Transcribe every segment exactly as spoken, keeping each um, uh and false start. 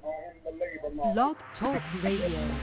Blog Talk Radio.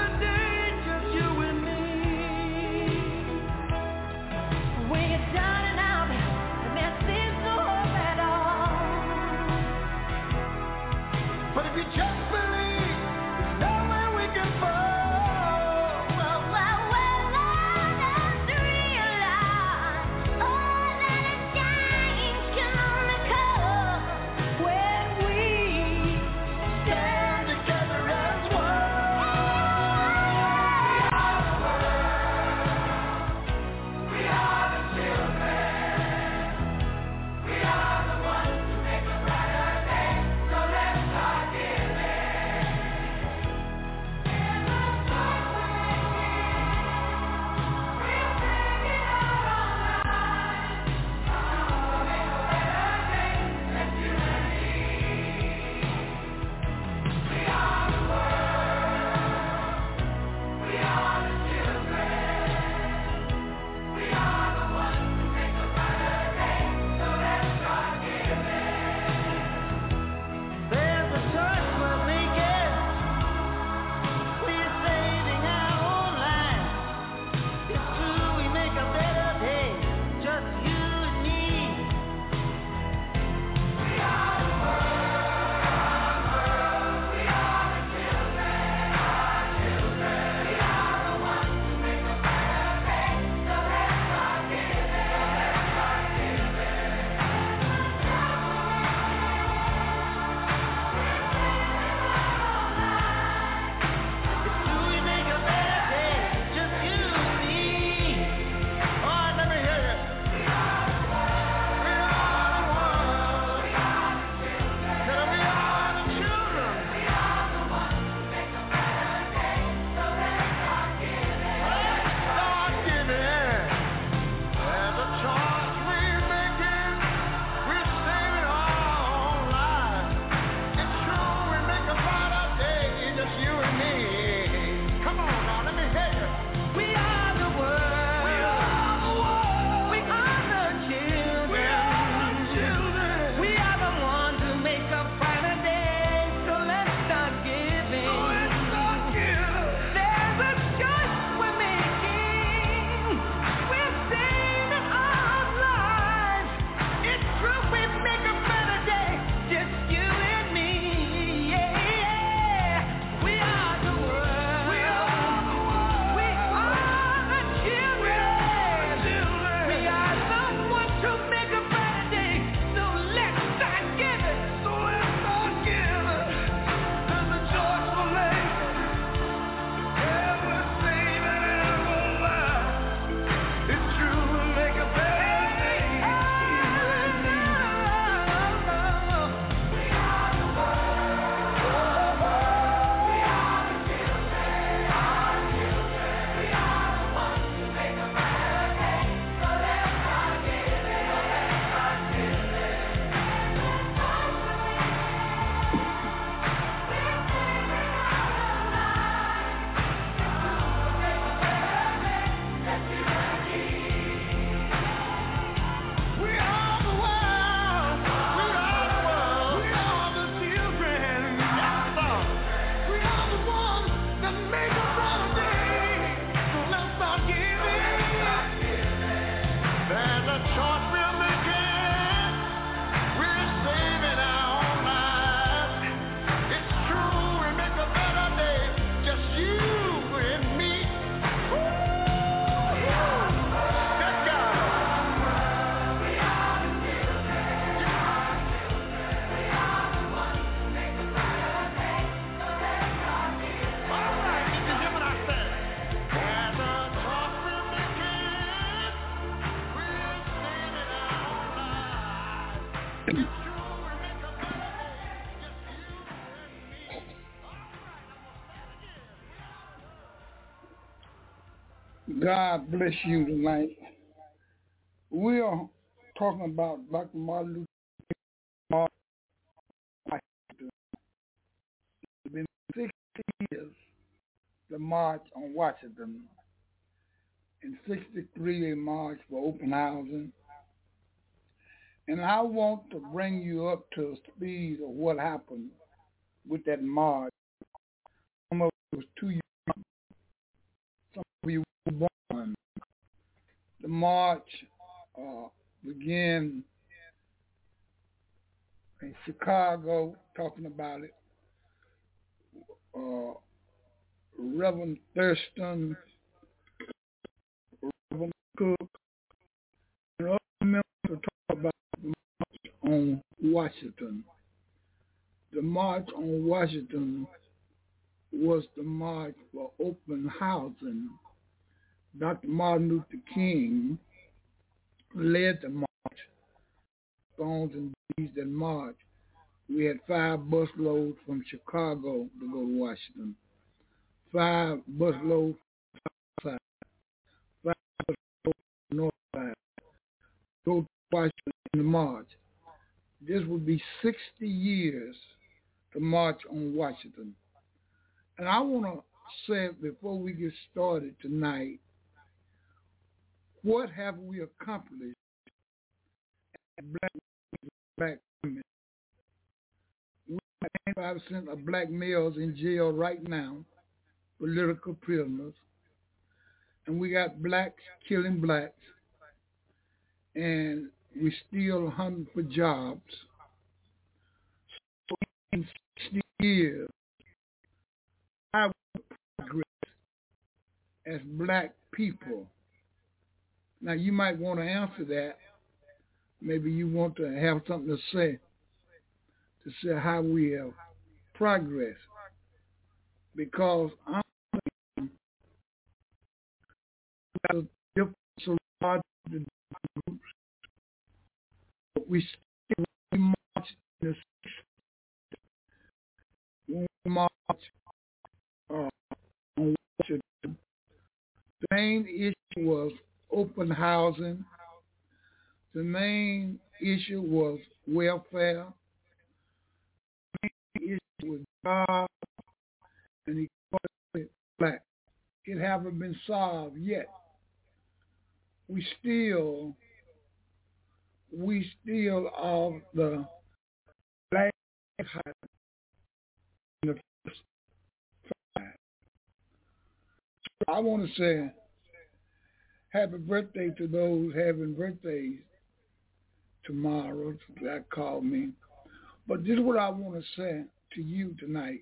Down God bless you tonight. We are talking about Doctor Martin Luther King. It's been sixty years, the March on Washington. In sixty-three, they marched for open housing. And I want to bring you up to speed of what happened with that march. Some of it was too young. Some of you were born. The march uh, began in Chicago, talking about it. Uh, Reverend Thurston, Reverend Cook, and other members to talk about the march on Washington. The March on Washington was the march for open housing. Doctor Martin Luther King led the march. Stones and Bees that march. We had five bus loads from Chicago to go to Washington. Five bus loads from the south side. Five bus loads from the north side. Go to Washington in the march. This would be sixty years to march on Washington. And I want to say before we get started tonight, what have we accomplished as black, black women? We have ninety-five percent of black males in jail right now, political prisoners. And we got blacks killing blacks. And we still hunting for jobs. So in sixty years, I will progress as black people. Now, you might want to answer that. Maybe you want to have something to say, to say how we have progressed. Because I'm a difference of the groups. We still march in the when we march uh, on Washington. The main issue was open housing. The main issue was welfare. The main issue was jobs and equality for black. It haven't been solved yet. We still, we still are the black in the first five. So I want to say happy birthday to those having birthdays tomorrow that called me. But this is what I want to say to you tonight.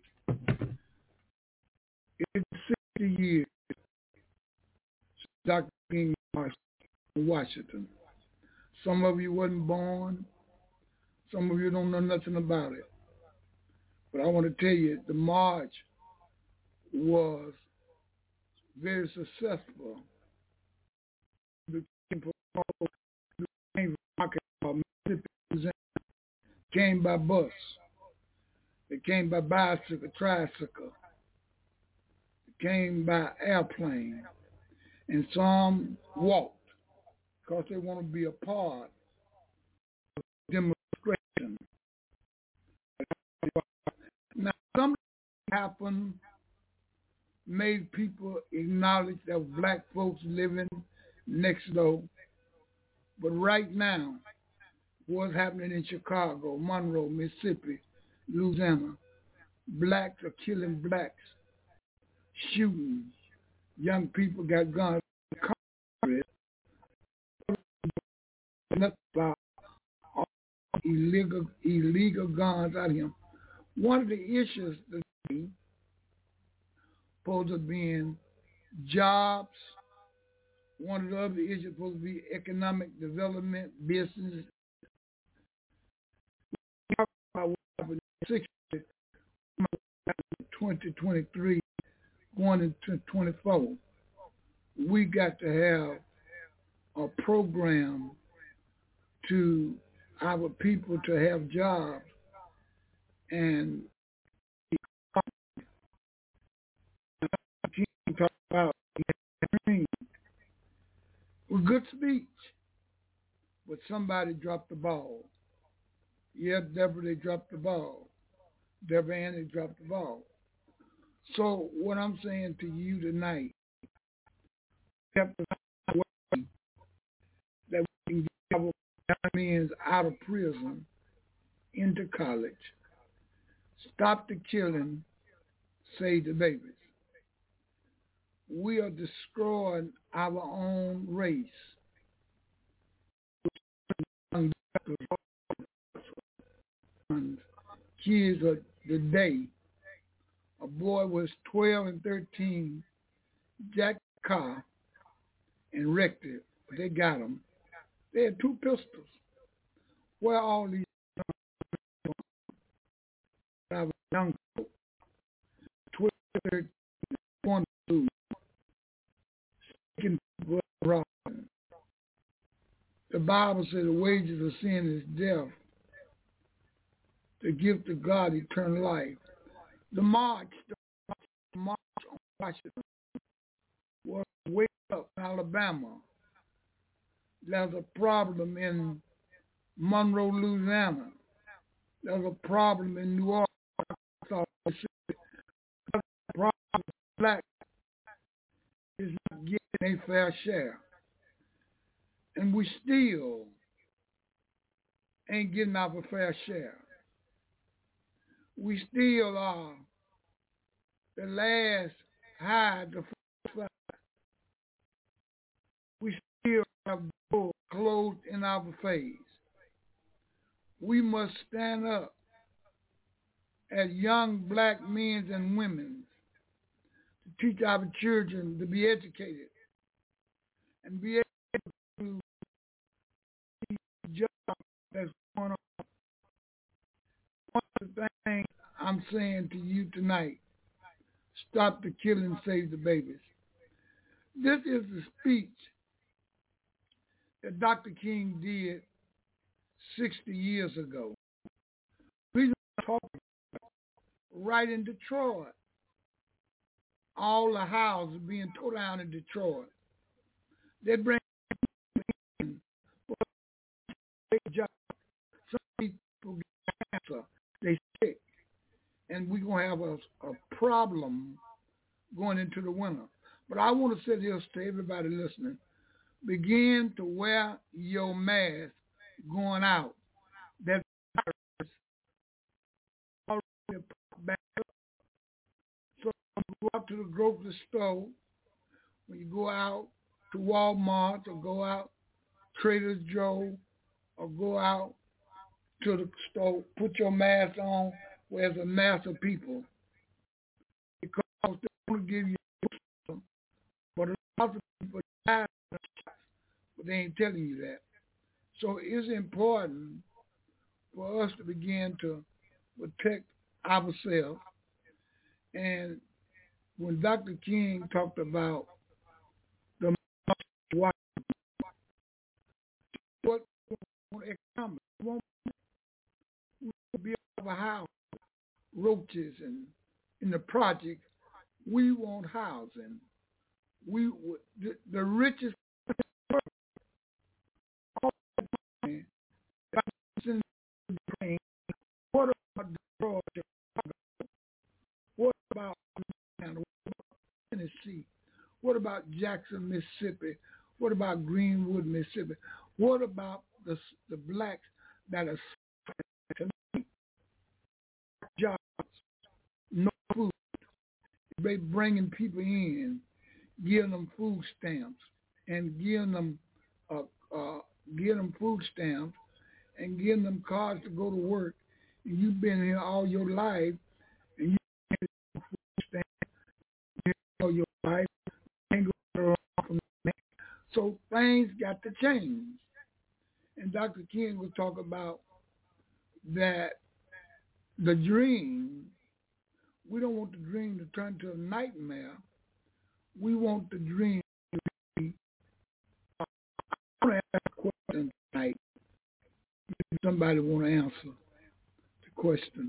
It's sixty years since Doctor King marched in Washington. Some of you wasn't born. Some of you don't know nothing about it. But I want to tell you, the march was very successful. The came by bus. It came by bicycle, tricycle. It came by airplane. And some walked because they want to be a part of the demonstration. Now, something happened, made people acknowledge that black folks living next door. But right now, what's happening in Chicago, Monroe, Mississippi, Louisiana, blacks are killing blacks, shooting. Young people got guns. Nothing about illegal illegal guns out here. One of the issues today supposed to be jobs. One of the other issues supposed to be economic development, business. twenty twenty-three, going into twenty-four, we got to have a program to our people to have jobs and talk about with good speech, but somebody dropped the ball. Yeah, Deborah, they dropped the ball. Deborah Ann, they dropped the ball. So what I'm saying to you tonight, we have to find a way that we can get our young men out of prison into college, stop the killing, save the babies. We are destroying our own race. Kids of the day, a boy was twelve and thirteen, jacked the car and wrecked it. They got him. They had two pistols. Where are all these young folks, twelve, thirteen, one, two, sticking people robbing? The Bible says the wages of sin is death. The gift of God, eternal life. The march, the march on Washington was way up in Alabama. There's a problem in Monroe, Louisiana. There's a problem in New Orleans. There's a problem with black is not getting a fair share. And we still ain't getting our fair share. We still are the last hide, the first fire. We still have doors closed in our face. We must stand up as young black men and women to teach our children to be educated and be able to see the job that's going on. One of the things I'm saying to you tonight, stop the killing, save the babies. This is the speech that Doctor King did sixty years ago. The reason I'm talking about right in Detroit, all the houses being tore down in Detroit. They bring in for a job. Some people get cancer, they sick, and we're going to have a, a problem going into the winter. But I want to say this to everybody listening. Begin to wear your mask going out. That virus already put back up. So when you go out to the grocery store, when you go out to Walmart or go out Trader Joe or go out to the store, put your mask on where there's a mass of people. Because they want to give you some, but a lot of people die, but they ain't telling you that. So it's important for us to begin to protect ourselves. And when Doctor King talked about the what what economic, we won't be able to house roaches and in the project. We want housing. We the, the richest what about Georgia? What about Louisiana? What about Tennessee? What about Jackson, Mississippi? What about Greenwood, Mississippi? What about the the blacks that are jobs, no food? They bringing people in, giving them food stamps, and giving them uh, uh, giving them food stamps, and giving them cards to go to work. And you've been here all your life, and you get food stamps all your life, and go around from that. So things got to change. And Doctor King will talk about that the dream, we don't want the dream to turn to a nightmare. We want the dream to be, I want to ask a question tonight. somebody want to answer the question.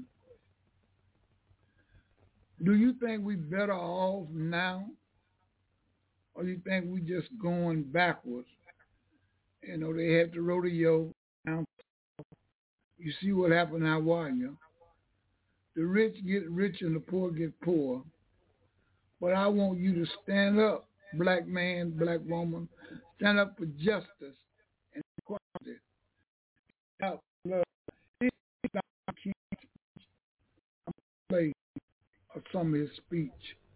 Do you think we better off now, or you think we just going backwards? You know, they had the rodeo. You see what happened in Hawaii. The rich get rich and the poor get poor. But I want you to stand up, black man, black woman, stand up for justice and equality. Now, look, this is not King's speech. I'm going to play some of his speech.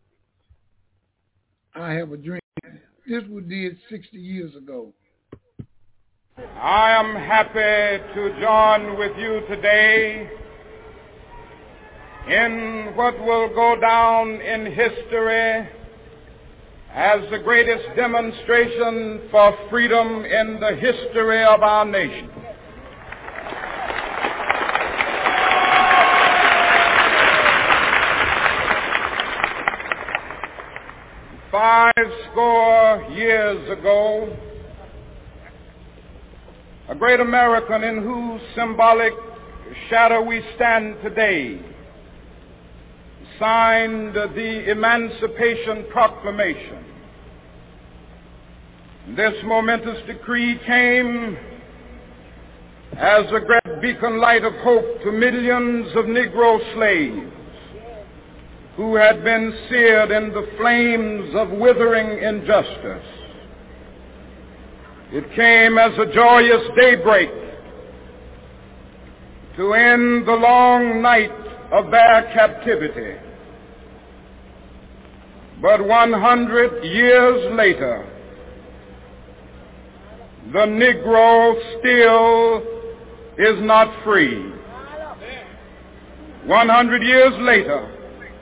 I have a dream. This was did sixty years ago. I am happy to join with you today in what will go down in history as the greatest demonstration for freedom in the history of our nation. Five score years ago, a great American in whose symbolic shadow we stand today signed the Emancipation Proclamation. This momentous decree came as a great beacon light of hope to millions of Negro slaves who had been seared in the flames of withering injustice. It came as a joyous daybreak to end the long night of their captivity. But one hundred years later, the Negro still is not free. one hundred years later,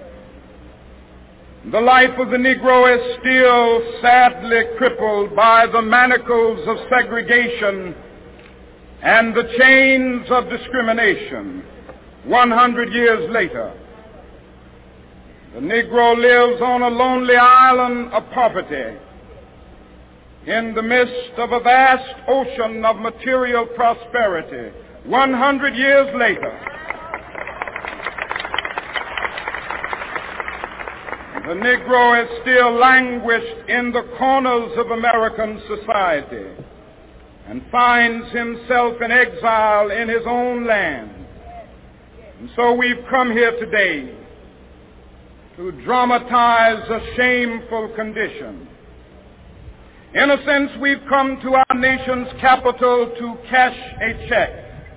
the life of the Negro is still sadly crippled by the manacles of segregation and the chains of discrimination. one hundred years later, the Negro lives on a lonely island of poverty in the midst of a vast ocean of material prosperity. one hundred years later, the Negro is still languished in the corners of American society and finds himself in exile in his own land. And so we've come here today to dramatize a shameful condition. In a sense, we've come to our nation's capital to cash a check.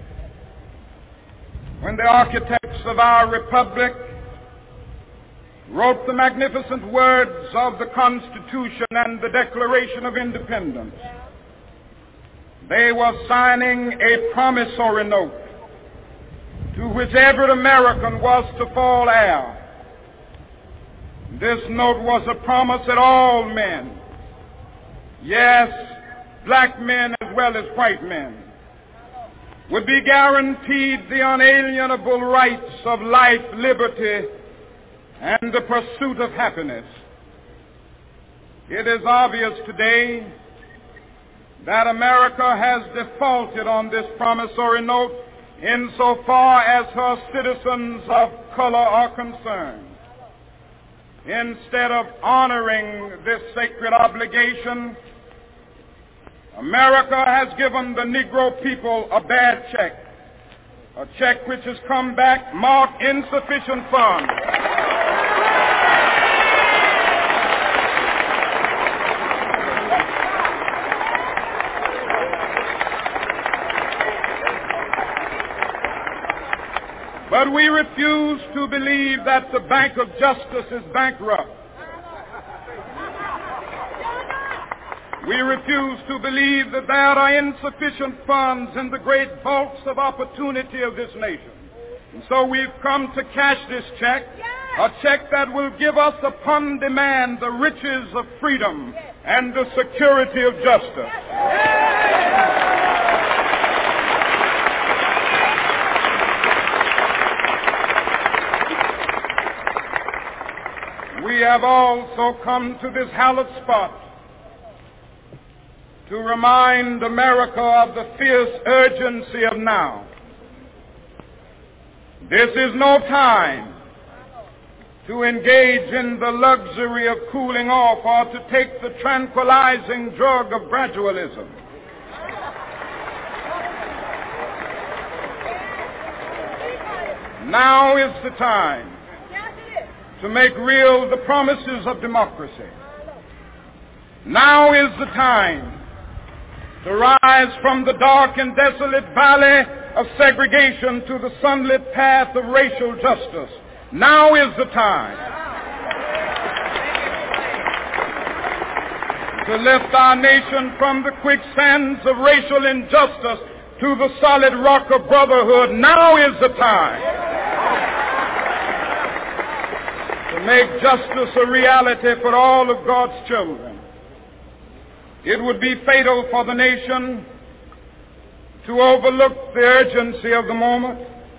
When the architects of our republic wrote the magnificent words of the Constitution and the Declaration of Independence, they were signing a promissory note to which every American was to fall heir. This note was a promise that all men, yes, black men as well as white men, would be guaranteed the unalienable rights of life, liberty, and the pursuit of happiness. It is obvious today that America has defaulted on this promissory note insofar as her citizens of color are concerned. Instead of honoring this sacred obligation, America has given the Negro people a bad check, a check which has come back marked insufficient funds. But we refuse to believe that the Bank of Justice is bankrupt. We refuse to believe that there are insufficient funds in the great vaults of opportunity of this nation. And so we've come to cash this check, a check that will give us upon demand the riches of freedom and the security of justice. We have also come to this hallowed spot to remind America of the fierce urgency of now. This is no time to engage in the luxury of cooling off or to take the tranquilizing drug of gradualism. Now is the time to make real the promises of democracy. Now is the time to rise from the dark and desolate valley of segregation to the sunlit path of racial justice. Now is the time to lift our nation from the quicksands of racial injustice to the solid rock of brotherhood. Now is the time to make justice a reality for all of God's children. It would be fatal for the nation to overlook the urgency of the moment.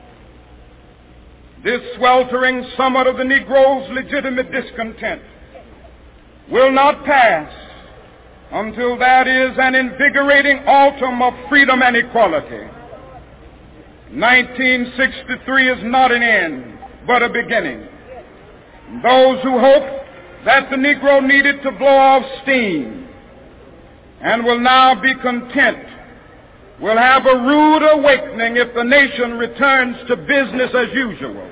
This sweltering summit of the Negro's legitimate discontent will not pass until that is an invigorating autumn of freedom and equality. nineteen sixty-three is not an end, but a beginning. Those who hope that the Negro needed to blow off steam and will now be content will have a rude awakening if the nation returns to business as usual.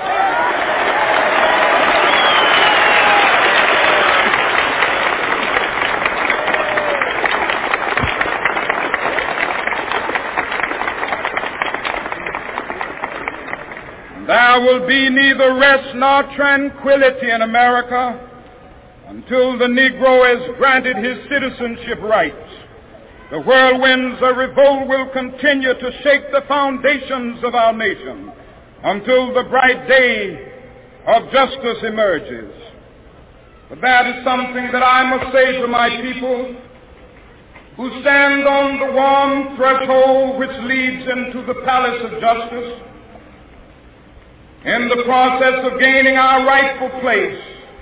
There will be neither rest nor tranquility in America until the Negro has granted his citizenship rights. The whirlwinds of revolt will continue to shake the foundations of our nation until the bright day of justice emerges. But that is something that I must say to my people who stand on the warm threshold which leads into the palace of justice. In the process of gaining our rightful place,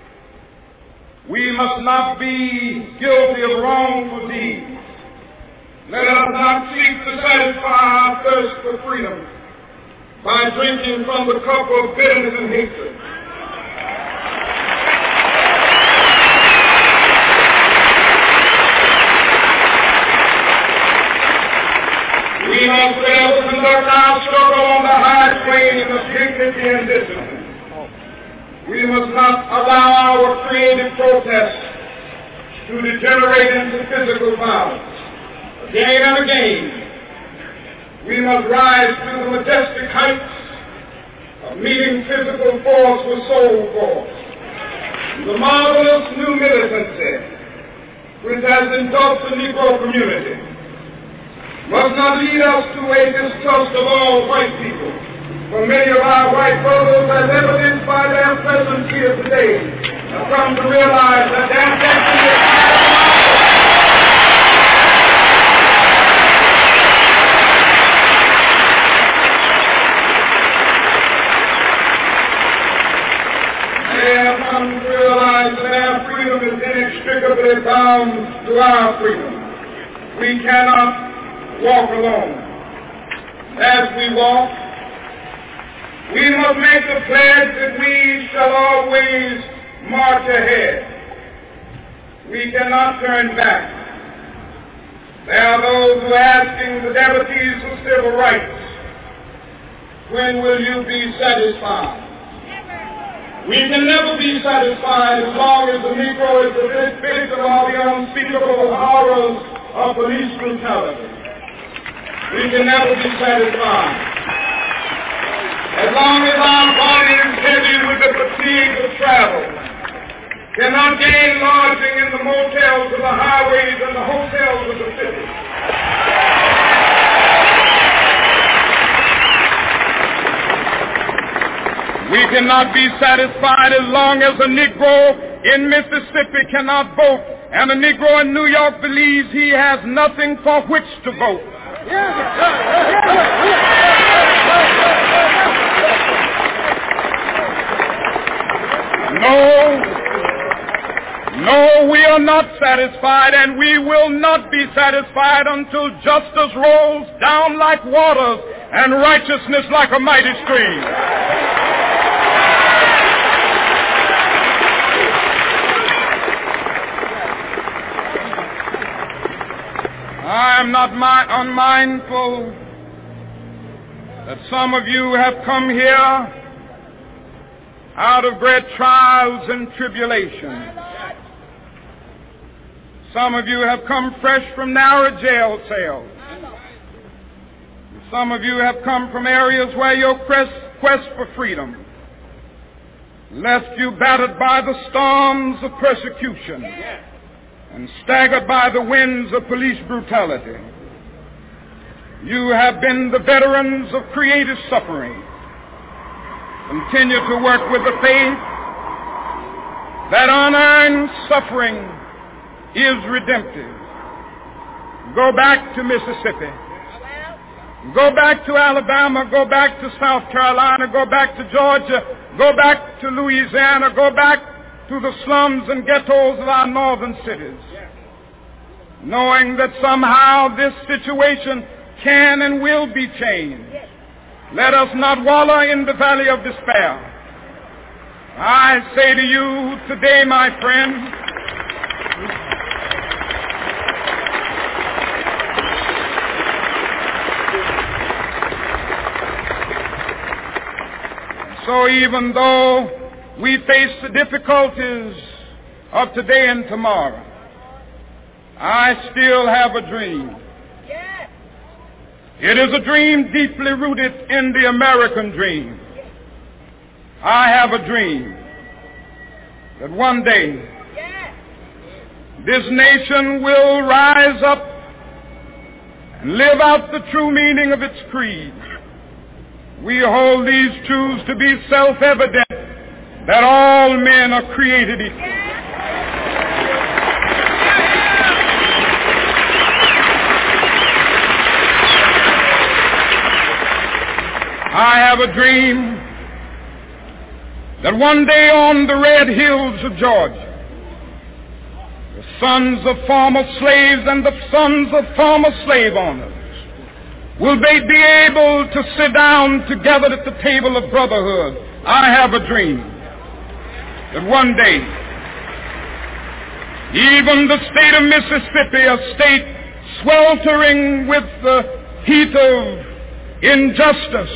we must not be guilty of wrongful deeds. Let us not seek to satisfy our thirst for freedom by drinking from the cup of bitterness and hatred. We must fail to conduct our struggle on the high plane of dignity and discipline. We must not allow our creative protests to degenerate into physical violence. Again and again, we must rise to the majestic heights of meeting physical force with soul force. The marvelous new militancy which has engulfed the Negro community must not lead us to a distrust of all white people. For many of our white brothers, as evidenced by their presence here today, have come to realize that their destiny is They have come to realize that their freedom is inextricably bound to our freedom. We cannot walk alone. As we walk, we must make the pledge that we shall always march ahead. We cannot turn back. There are those who are asking the devotees of civil rights, when will you be satisfied? We can never be satisfied as long as the Negro is the victim of the unspeakable horrors of police brutality. We can never be satisfied as long as our body is heavy with the fatigue of travel, cannot gain lodging in the motels of the highways and the hotels of the city. We cannot be satisfied as long as a Negro in Mississippi cannot vote and a Negro in New York believes he has nothing for which to vote. No, no, we are not satisfied, and we will not be satisfied until justice rolls down like waters and righteousness like a mighty stream. I am not mi- unmindful that some of you have come here out of great trials and tribulations. Some of you have come fresh from narrow jail cells. Some of you have come from areas where your quest, quest for freedom left you battered by the storms of persecution and staggered by the winds of police brutality. You have been the veterans of creative suffering. Continue to work with the faith that unearned suffering is redemptive. Go back to Mississippi. Go back to Alabama. Go back to South Carolina. Go back to Georgia. Go back to Louisiana. Go back to the slums and ghettos of our northern cities, knowing that somehow this situation can and will be changed. Let us not wallow in the valley of despair. I say to you today, my friend, so even though we face the difficulties of today and tomorrow, I still have a dream. It is a dream deeply rooted in the American dream. I have a dream that one day this nation will rise up and live out the true meaning of its creed. We hold these truths to be self-evident, that all men are created equal. I have a dream that one day on the red hills of Georgia, the sons of former slaves and the sons of former slave owners will they be able to sit down together at the table of brotherhood. I have a dream that one day, even the state of Mississippi, a state sweltering with the heat of injustice,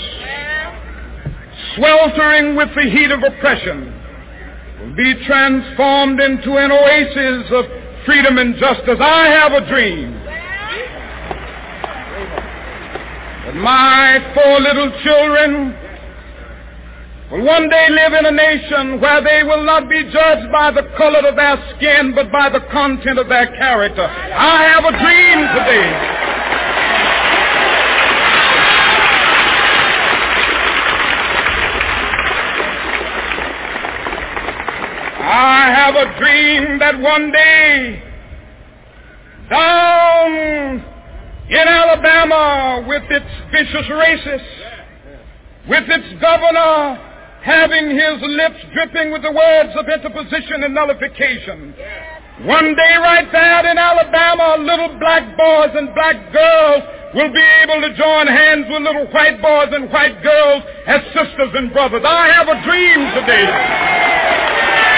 sweltering with the heat of oppression, will be transformed into an oasis of freedom and justice. I have a dream that my four little children will one day live in a nation where they will not be judged by the color of their skin, but by the content of their character. I have a dream today I have a dream that one day, down in Alabama, with its vicious racists, with its governor having his lips dripping with the words of interposition and nullification, one day right there in Alabama, little black boys and black girls will be able to join hands with little white boys and white girls as sisters and brothers. I have a dream today.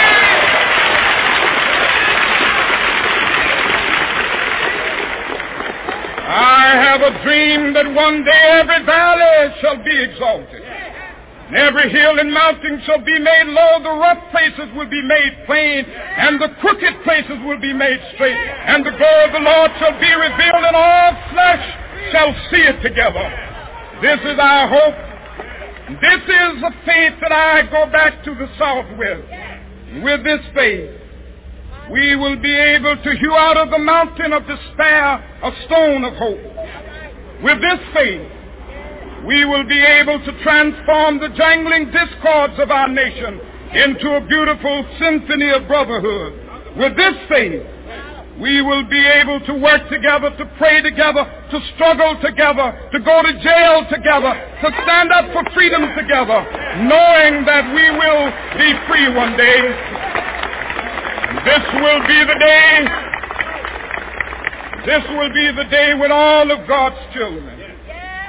I have a dream that one day every valley shall be exalted, and every hill and mountain shall be made low. The rough places will be made plain, and the crooked places will be made straight. And the glory of the Lord shall be revealed, and all flesh shall see it together. This is our hope. This is the faith that I go back to the South with. With this faith, we will be able to hew out of the mountain of despair a stone of hope. With this faith, we will be able to transform the jangling discords of our nation into a beautiful symphony of brotherhood. With this faith, we will be able to work together, to pray together, to struggle together, to go to jail together, to stand up for freedom together, knowing that we will be free one day. This will be the day, this will be the day when all of God's children will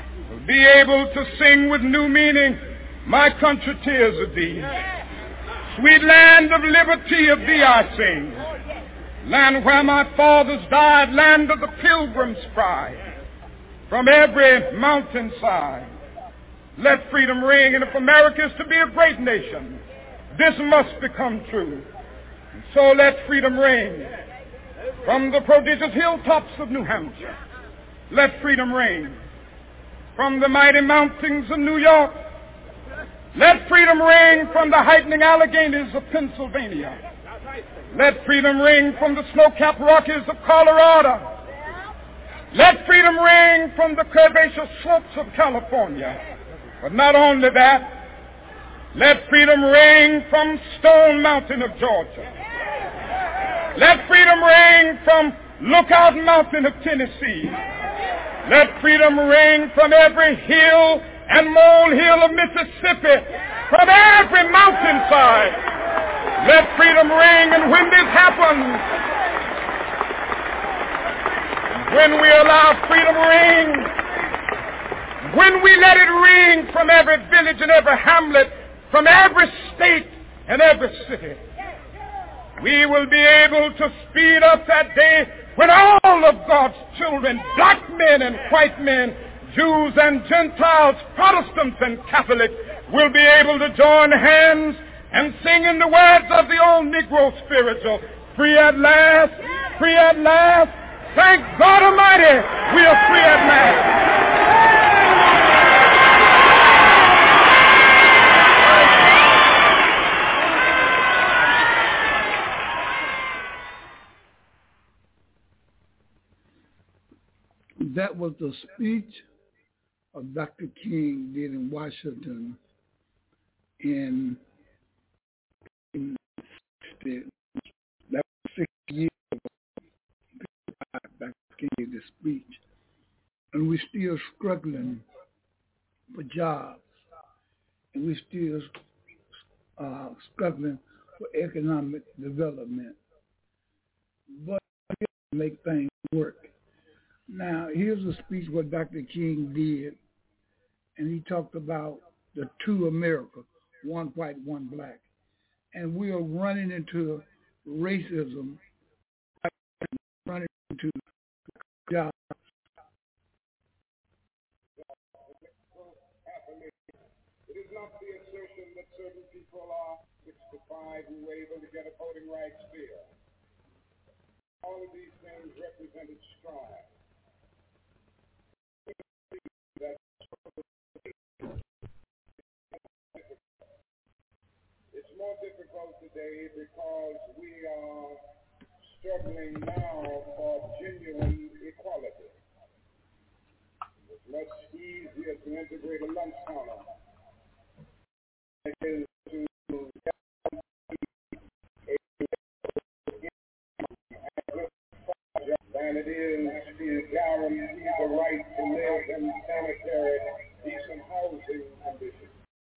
be able to sing with new meaning, my country, tears of thee. Sweet land of liberty, of thee I sing. Land where my fathers died, land of the pilgrim's pride. From every mountainside, let freedom ring. And if America is to be a great nation, this must become true. And so let freedom ring. From the prodigious hilltops of New Hampshire, let freedom ring. From the mighty mountains of New York, let freedom ring. From the heightening Alleghanies of Pennsylvania, let freedom ring. From the snow-capped Rockies of Colorado, let freedom ring. From the curvaceous slopes of California. But not only that, let freedom ring from Stone Mountain of Georgia. Let freedom ring from Lookout Mountain of Tennessee. Let freedom ring from every hill and molehill of Mississippi, from every mountainside. Let freedom ring. And when this happens, when we allow freedom ring, when we let it ring from every village and every hamlet, from every state and every city, we will be able to speed up that day when all of God's children, black men and white men, Jews and Gentiles, Protestants and Catholics, will be able to join hands and sing in the words of the old Negro spiritual, free at last, free at last. Thank God Almighty, we are free at last. That was the speech of Doctor King did in Washington in, in that was six years ago. Doctor King did the speech, and we're still struggling for jobs, and we're still uh, struggling for economic development, but we have to make things work. Now, here's a speech what Doctor King did, and he talked about the two Americas, one white, one black. And we are running into racism, running into jobs. It is not the assertion that certain people are sixty-five who were able to get a voting rights bill. All of these things represented strides. It's more difficult today because we are struggling now for genuine equality. It's much easier to integrate a lunch counter than it is to than it is to guarantee the right to live in sanitary, decent housing conditions.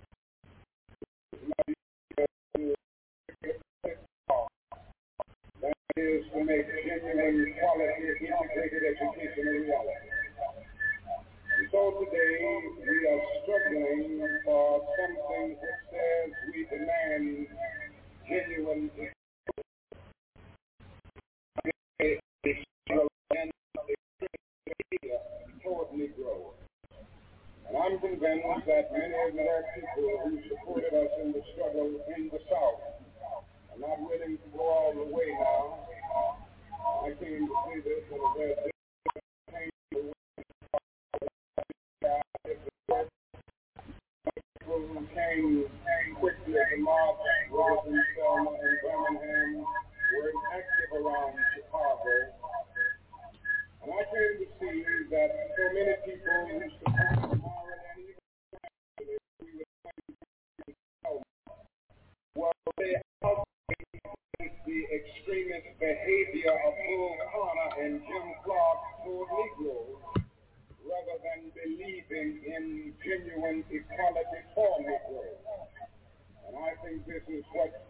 That is to make genuine quality integrated education a reality. And so today we are struggling for something that says we demand genuine toward Negro. And I'm convinced that many of our people who supported us in the struggle in the South are not willing to go all the way now. I came to see this in a very different people who came quickly to march with in Selma and Birmingham were active around Chicago. And I came to see that so many people who support tomorrow and even we would well, they outweigh the extremist behavior of Bull Connor and Jim Clark toward Negroes, rather than believing in genuine equality for Negroes. And I think this is what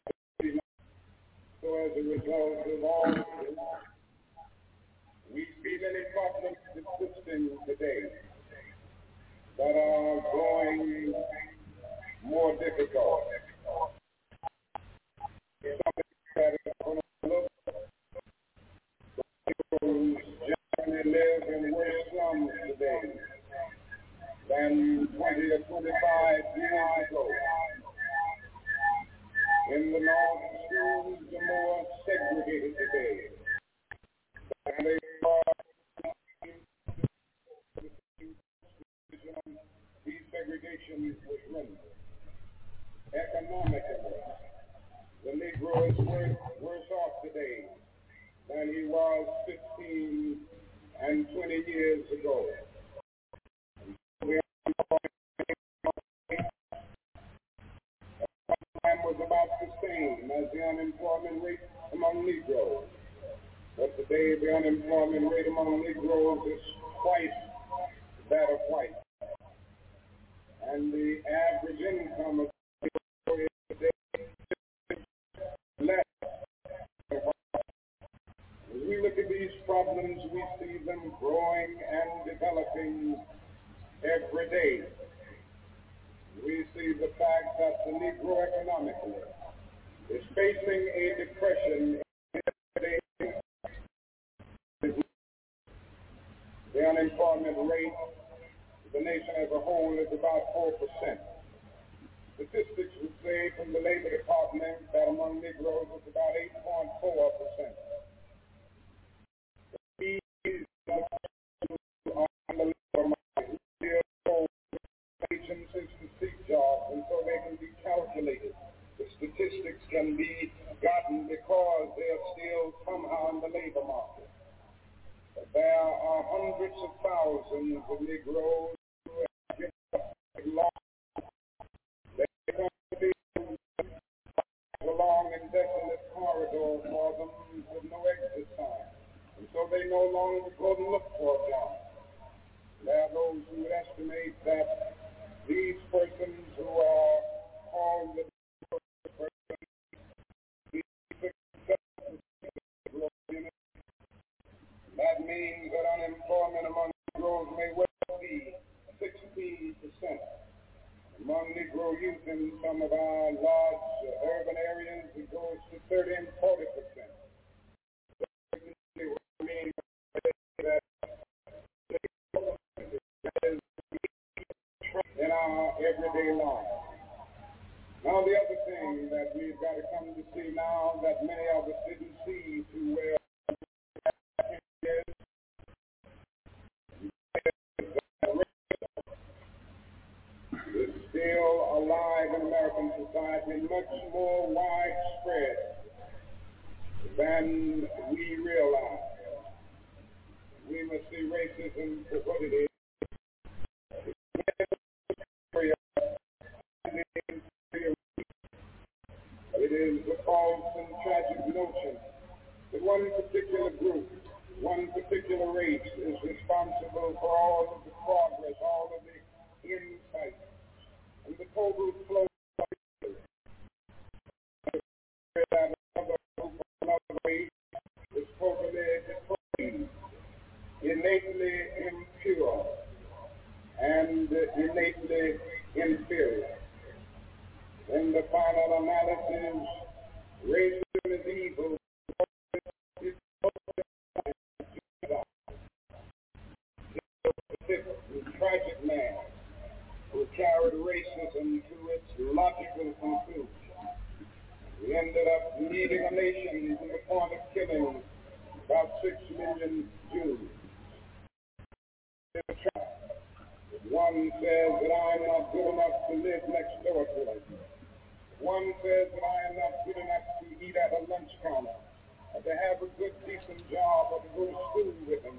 so as a result of all of this, we see many problems existing today. that are growing more difficult. Something that is going to look, those generally live in worse slums today than twenty or twenty-five years ago. In the North, schools are more segregated today than they are. Desegregation was rendered. Economically, the Negro is worse, worse off today than he was fifteen and twenty years ago. Was about the same as the unemployment rate among Negroes. But today the unemployment rate among Negroes is twice that of whites. And the average income of Negroes today is less. As we look at these problems, we see them growing and developing every day. We see the fact that the Negro economically is facing a depression. The unemployment rate of the nation as a whole is about four percent. Statistics would say from the Labor Department that among Negroes it's about eight point four percent. These are on the labor market. Nations is to seek jobs, and so they can be calculated. The statistics can be gotten because they're still somehow in the labor market. But there are hundreds of thousands of Negroes who have given up long. They come to be a long and desolate corridor for them with no exit sign. And so they no longer go to look for a job. There are those who would estimate that these persons who are called the persons, that means that unemployment among Negroes may well be sixteen percent. Among Negro youth in some of our large uh, urban areas, it goes to thirty and forty percent. In our everyday life. Now, the other thing that we've got to come to see now that many of us didn't see too well is still alive in American society, much more widespread than we realize. We must see racism for what it is. It is a false and tragic notion that one particular group, one particular race is responsible for all of the progress, all of the insight, and the total flow of that another group, another race is totally depraved, innately impure, and innately inferior. In the final analysis, racism is evil. It's a tragic man who carried racism to its logical conclusion. We ended up leading a nation to the point of killing about six million Jews. One says that I am not good enough to live next door to him. One says that I am not good enough to eat at a lunch counter, or to have a good, decent job, or to go to school with him.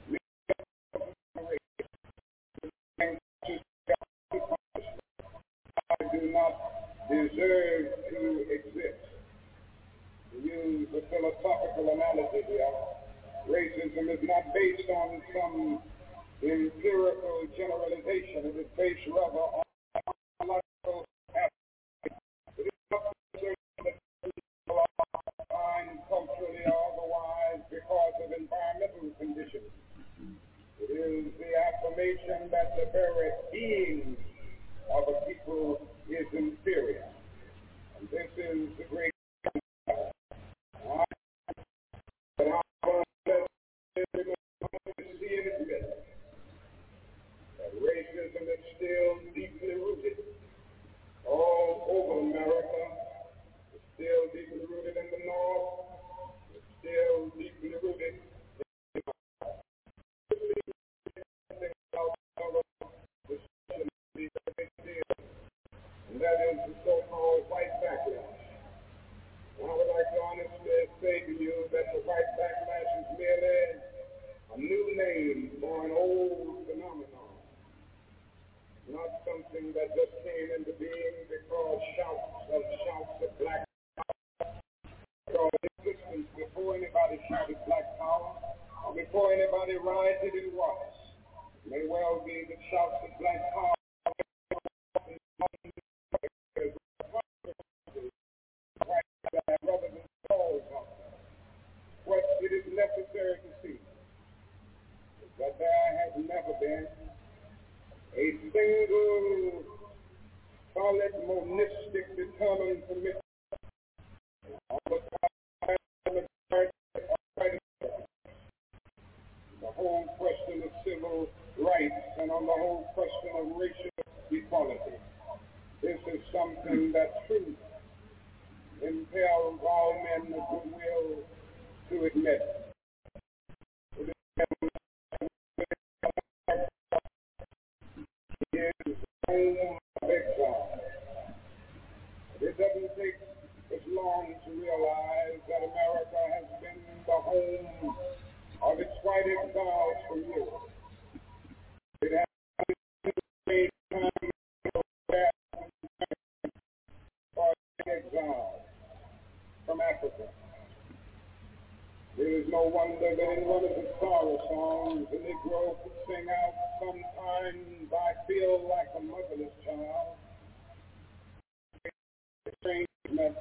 I do not deserve to exist. To use a philosophical analogy here, racism is not based on some empirical generalization. It is based rather on logical aspects. It is not certain that people are fine culturally or otherwise because of environmental conditions. It is the affirmation proclamation that the very being of a people is inferior. And this is the great but I want to see and admit that racism is still deeply rooted all over America. It's still deeply rooted in the North. It's still deeply rooted in the and that is the so-called white backlash. I would like to honestly say to you that the white backlash is merely a new name for an old phenomenon, not something that just came into being because shouts of shouts of black power, because existence before anybody shouted black power, or before anybody rioted in waters. It may well be that shouts of black power rather than calls of them. What it is necessary to see is that there has never been a single solid, monistic, determined commitment on the part of the party of the whole question of civil rights and on the whole question of racial equality. This is something that truly impels all men of goodwill to admit. It is home of exile. It doesn't take as long to realize that America has been the home of its white exiles for years. It has been a time for exile from Africa. It is no wonder that in one of the sorrow songs, the Negro could sing out, "Sometimes I feel like a motherless child." Estrangement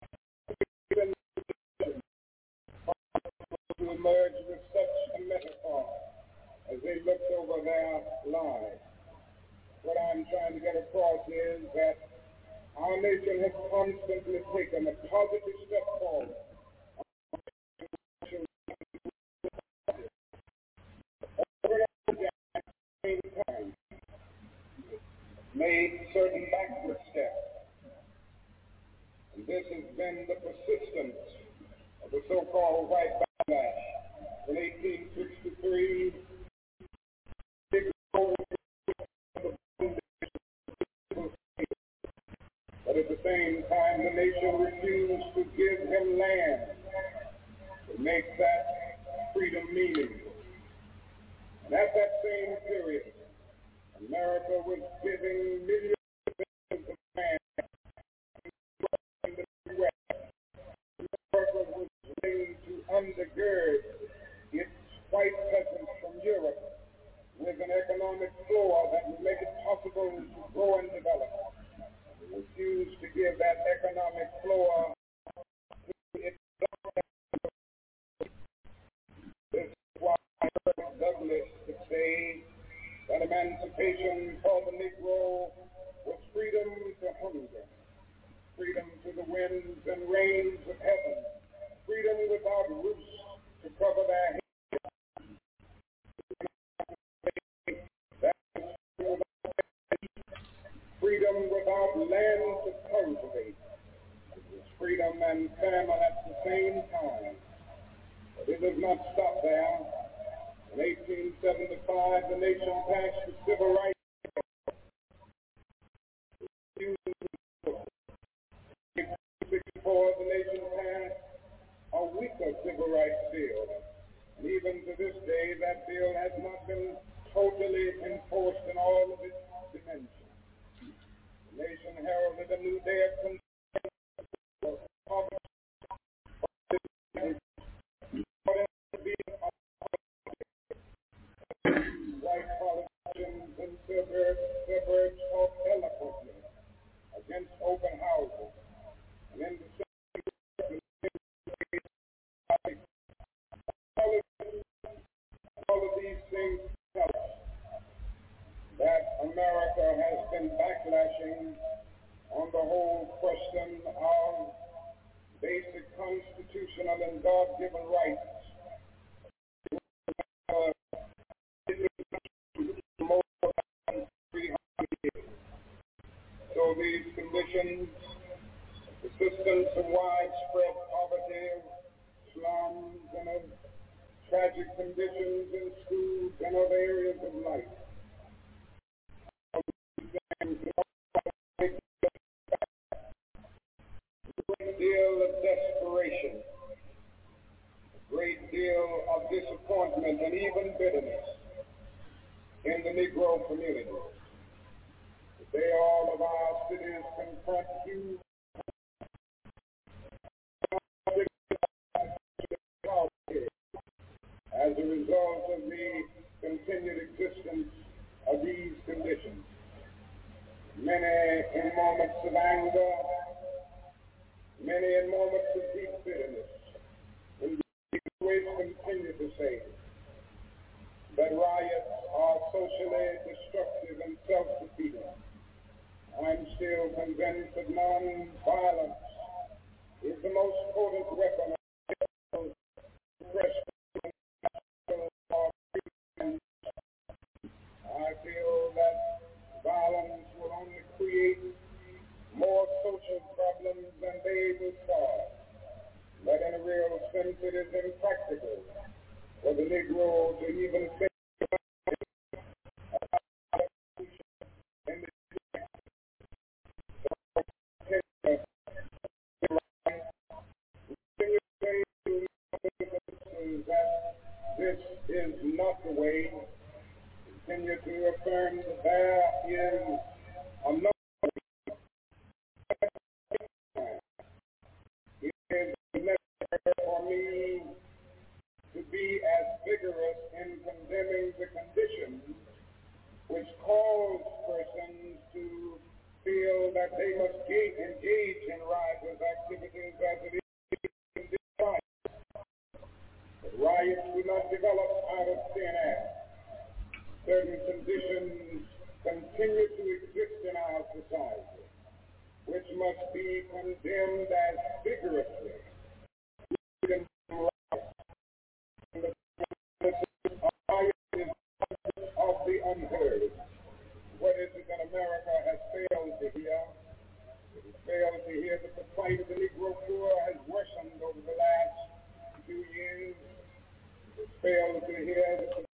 to emerge with such a metaphor as they looked over their lives. What I'm trying to get across is that our nation has constantly taken a positive step forward. Time, made certain backward steps. And this has been the persistence of the so-called white backlash. In eighteen sixty-three, but at the same time, the nation refused to give him land to make that freedom meaningful. And at that same period, America was giving millions of land in the West. America was willing to undergird its white peasants from Europe with an economic floor that would make it possible to grow and develop. It refused to give that economic floor to its This is why Douglas could say that emancipation for the Negro was freedom to hunger, freedom to the winds and rains of heaven, freedom without roofs to cover their heads. Freedom without land to cultivate. It was freedom and famine at the same time. But it does not stop there. In eighteen seventy-five, the nation passed the Civil Rights Act. In eighteen sixty-four, the nation passed a weaker civil rights bill. And even to this day, that bill has not been totally enforced in all of its dimensions. The nation heralded a new day of content. White politicians in suburbs, suburbs talk eloquently against open houses. And in the same all of, all of these things tell us Under these conditions, persistence of widespread poverty, slums, and of tragic conditions in schools and other areas of life. A great deal of desperation, a great deal of disappointment, and even bitterness in the Negro community. Today, all of our cities confront huge as a result of the continued existence of these conditions. Many in moments of anger, many in moments of deep bitterness, when we always continue to say that riots are socially destructive and self-defeating. I'm still convinced that non-violence is the most potent weapon of oppression. I feel that violence will only create more social problems than they will solve. That in a real sense it is impractical for the Negro to even think that this is not the way. Continue to affirm that there is another way. It is necessary for me to be as vigorous in condemning the conditions which cause persons to feel that they must engage in riotous activities as it is in this time. But riots do not develop out of thin air. Certain conditions continue to exist in our society, which must be condemned as vigorously. Of the unheard. What is it that America has failed to hear? It has failed to hear that the plight of the Negro poor has worsened over the last few years. It has failed to hear that the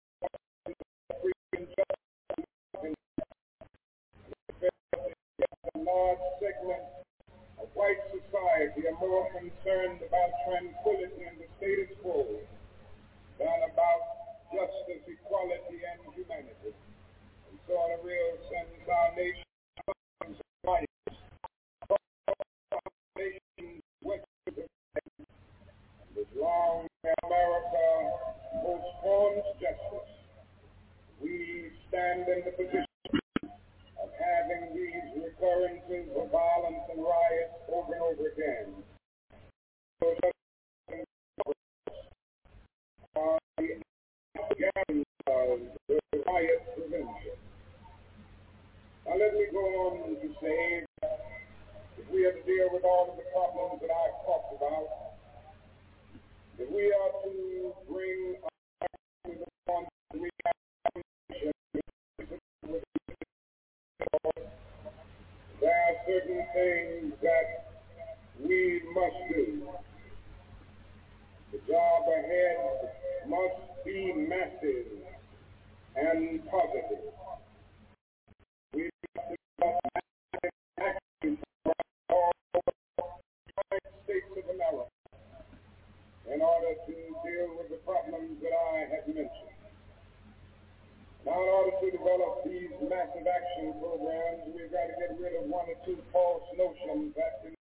a large segment of white society are more concerned about tranquility and the status quo than about justice, equality, and humanity. And so in a real sense, our nation is right. Our nation went to the end. And as long as America postpones justice, we stand in the position of having these recurrences of violence and riots over and over again. So that are the gathering of the riot prevention. Now let me go on to say that if we are to deal with all of the problems that I've talked about, if we are to bring to the point of reaction, there are certain things that we must do. The job ahead must be massive and positive. We must develop massive action for all the United States of America in order to deal with the problems that I have mentioned. Now, in order to develop these massive action programs, we've got to get rid of one or two false notions that can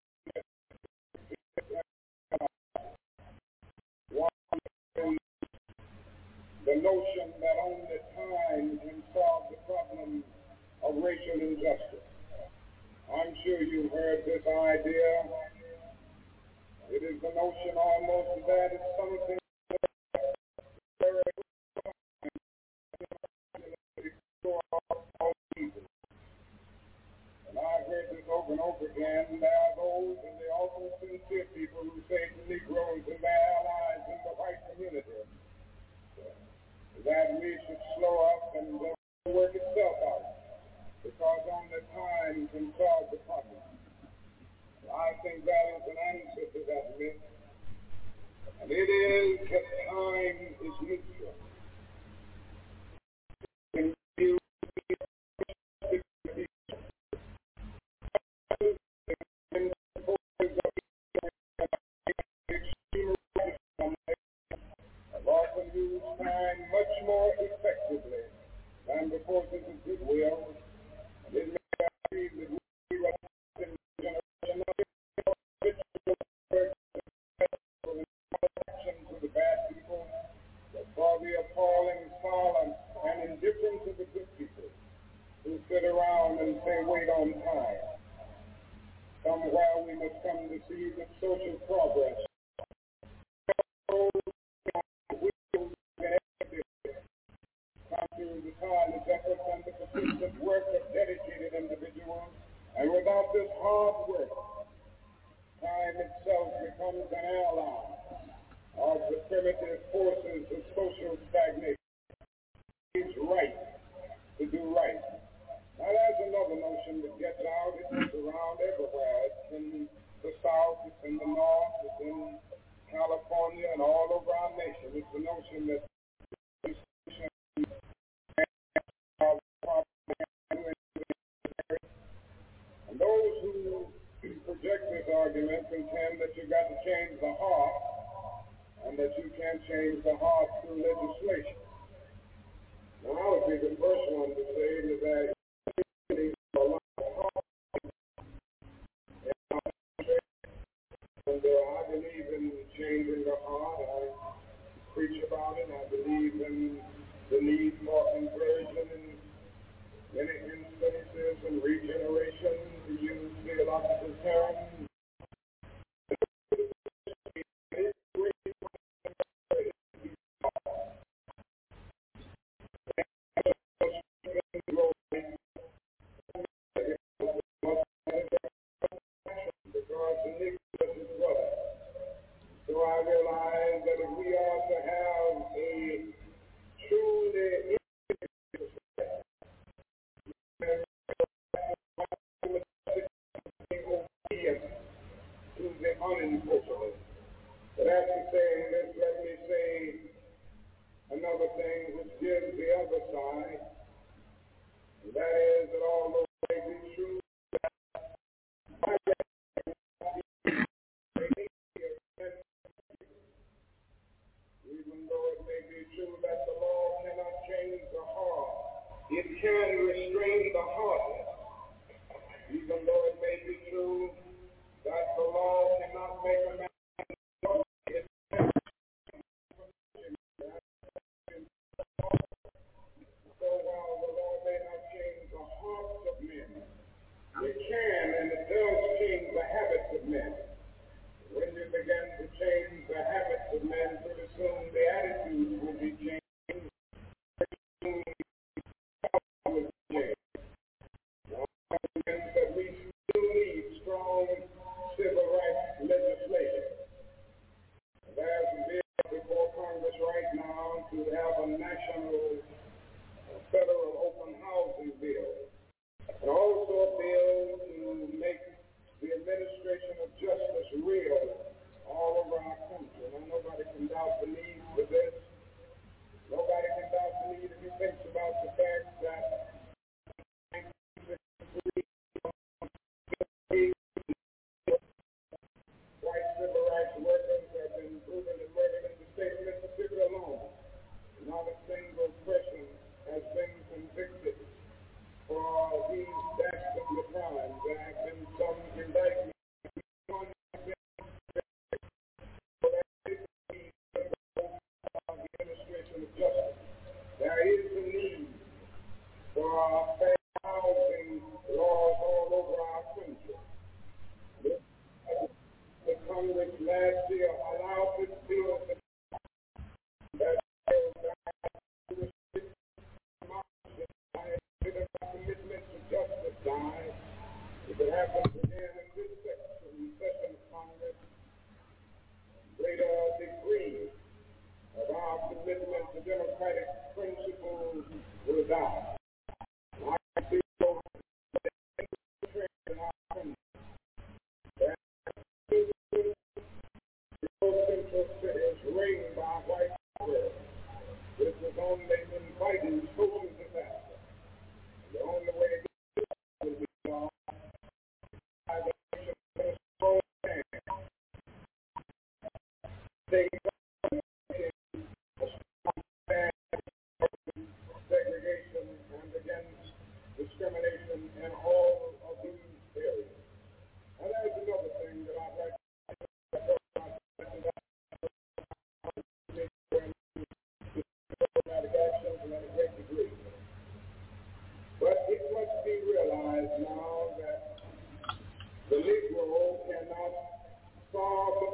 one is the notion that only time can solve the problem of racial injustice. I'm sure you've heard this idea. It is the notion almost that it's something very and I've heard this over and over again. There are those, and they're often sincere people, who say to Negroes and their allies in the white community that we should slow up and uh, work itself out. Because because only time can solve the problem. I think that is an answer to that myth. And it is that time is neutral. When you have often used time much more effectively than the forces of goodwill. And it may be that we were in generation of the bad people, but for the appalling silence and indifference of the good people who sit around and say, wait on time. Somewhere we must come to see that social progress through the tireless efforts and the persistent work of dedicated individuals. And without this hard work, time itself becomes an ally of the primitive forces of social stagnation. It's right to do right. Now there's another notion that gets out. It's around everywhere. It's in the South, it's in the North, it's in California, and all over our nation. It's the notion that and those who project this argument contend that you've got to change the heart and that you can't change the heart through legislation. Now, I would be the first one to say that there is a lot of heart. And uh, I believe in changing the heart. I preach about it. I believe in the need for conversion in many instances and regeneration, to use theological terms. So I realize that if we are to have a truly to the unenforceable. But after saying this, let me say another thing which gives the other side, and that is that although it may be true that even though it may be true that the law cannot change the heart, it can restrain the heart. Even though it may be true that the law cannot make a man it can. So while the law may not change the hearts of men, it can and it does change the habits of men. When you begin to change the habits of men, pretty soon the attitudes will be changed. That we still need strong civil rights legislation. There's a bill before Congress right now to have a national uh, federal open housing bill. And also a bill to make the administration of justice real all over our country. Now, nobody can doubt the need for this. Nobody can doubt the need if you think about the fact that white civil rights workers have been proven and murdered in the state of Mississippi alone. Not a single person has been convicted for these dastardly crimes. There have been some indictments. There is a need for fair housing laws all over our country. The Congress last year allowed this bill to that commitment to justice died. If it happens again in this session, session of Congress, greater degree of our commitment to democratic principles will die. I see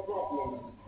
problem